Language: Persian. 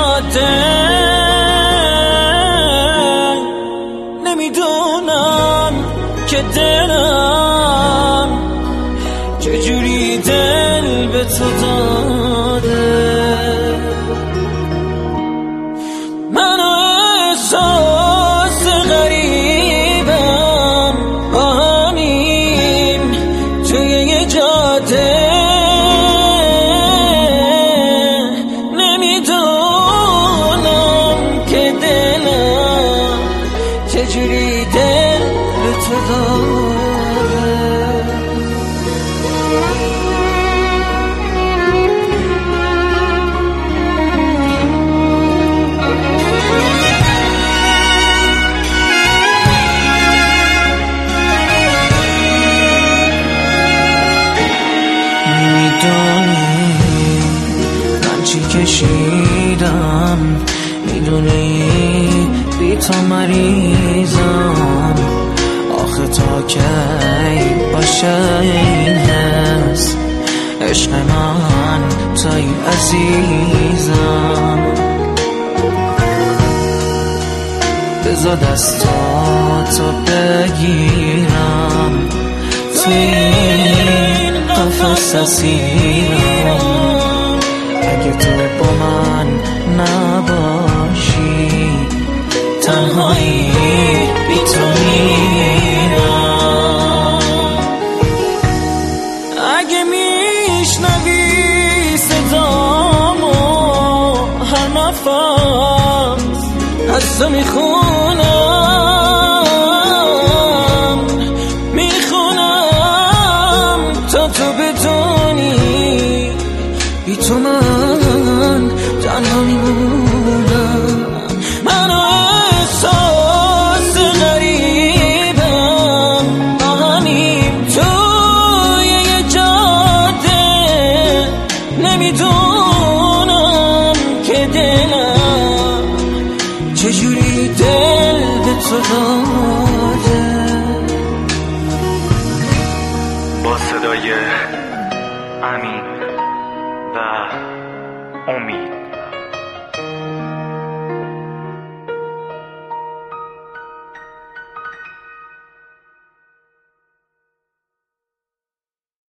جاده نمیدونم که دلم چجوری دل به تو داده. منو احساس غریبم با همین توی یه جاده نمیدونم که دلم چجوری دل به تو داده. من چی کشیدم میدونی بی تو مریضم. آخه تا کی باشه این حس عشق من توی عزیزم. بذار دستاتو بگیرم توی این قفس اسیرم. اگه تو با من نباشی تنهایی بی تو میرم. اگه میشنوی صدامو هر نفس از تو میخونم تا تو بدونی بی تو من تنها میمونم. منو احساس غریبم با همین توی یه جاده نمیدونم که دلم چجوری دل به تو داده. با صدای امین